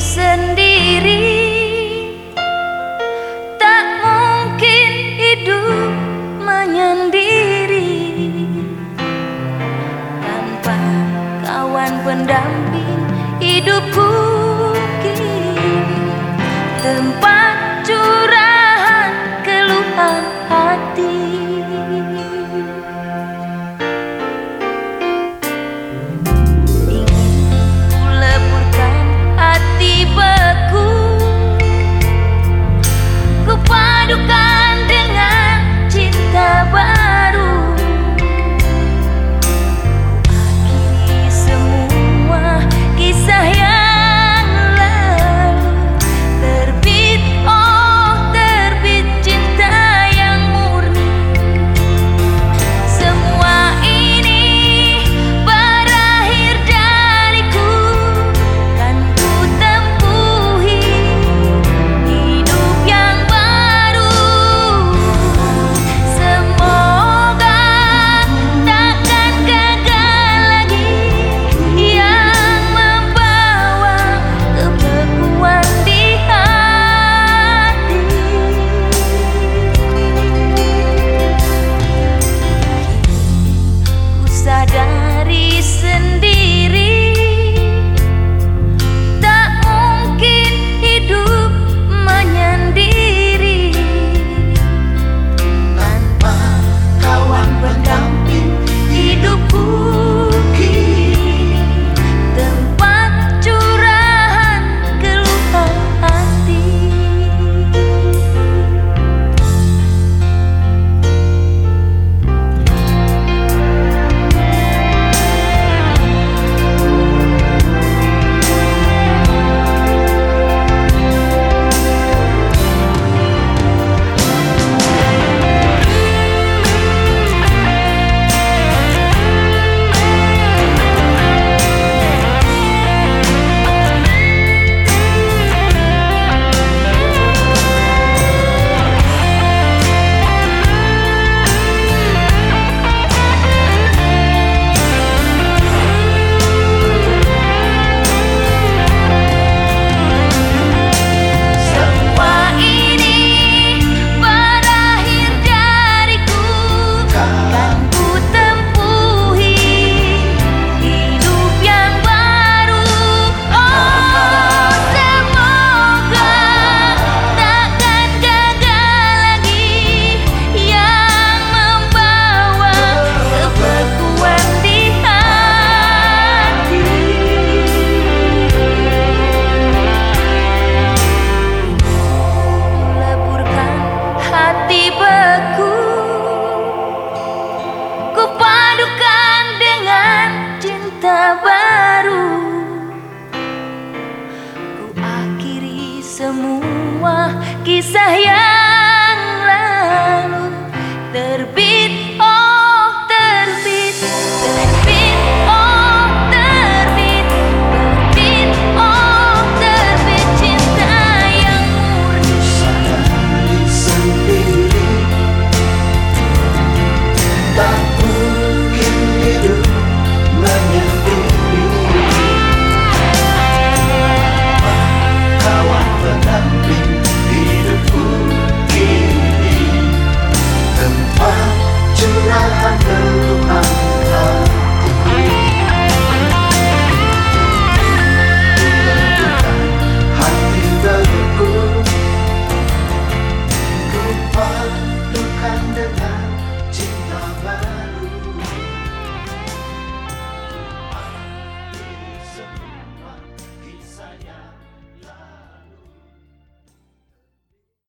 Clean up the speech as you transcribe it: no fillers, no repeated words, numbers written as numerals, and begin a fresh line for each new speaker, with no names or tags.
sendiri. Tak mungkin hidup menyendiri tanpa kawan pendamping hidupku kini. Tempat curahan keluhan hati. Ingin ku leburkan hati beku, ku padukan dengan cinta baru. Akhiri semua kisah yang sadari sendiri, tak mungkin hidup menyendiri tanpa kawan pendamping hidupku kini. Tempat curahan keluhan hati. Baru ku akhiri semua kisah yang